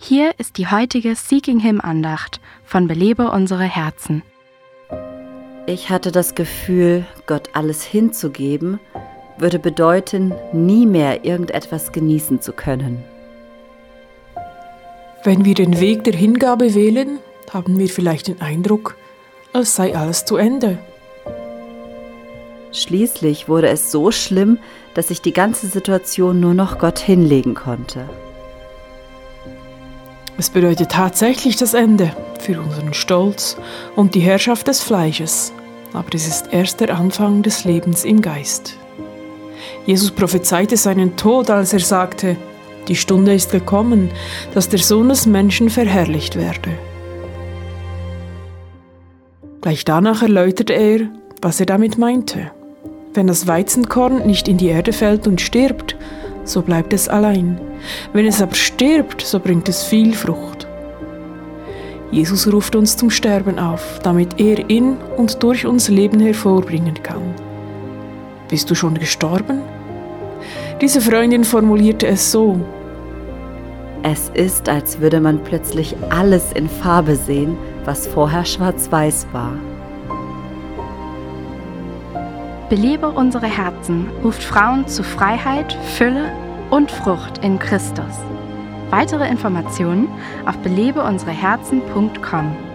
Hier ist die heutige Seeking Him Andacht von Belebe unsere Herzen. Ich hatte das Gefühl, Gott alles hinzugeben, würde bedeuten, nie mehr irgendetwas genießen zu können. Wenn wir den Weg der Hingabe wählen, haben wir vielleicht den Eindruck, als sei alles zu Ende. Schließlich wurde es so schlimm, dass ich die ganze Situation nur noch Gott hinlegen konnte. Es bedeutet tatsächlich das Ende für unseren Stolz und die Herrschaft des Fleisches, aber es ist erst der Anfang des Lebens im Geist. Jesus prophezeite seinen Tod, als er sagte: Die Stunde ist gekommen, dass der Sohn des Menschen verherrlicht werde. Gleich danach erläuterte er, was er damit meinte. Wenn das Weizenkorn nicht in die Erde fällt und stirbt, so bleibt es allein. Wenn es aber stirbt, so bringt es viel Frucht. Jesus ruft uns zum Sterben auf, damit er in und durch uns Leben hervorbringen kann. Bist du schon gestorben? Diese Freundin formulierte es so: Es ist, als würde man plötzlich alles in Farbe sehen, was vorher schwarz-weiß war. Belebe unsere Herzen ruft Frauen zu Freiheit, Fülle und Frucht in Christus. Weitere Informationen auf belebeunsereherzen.com.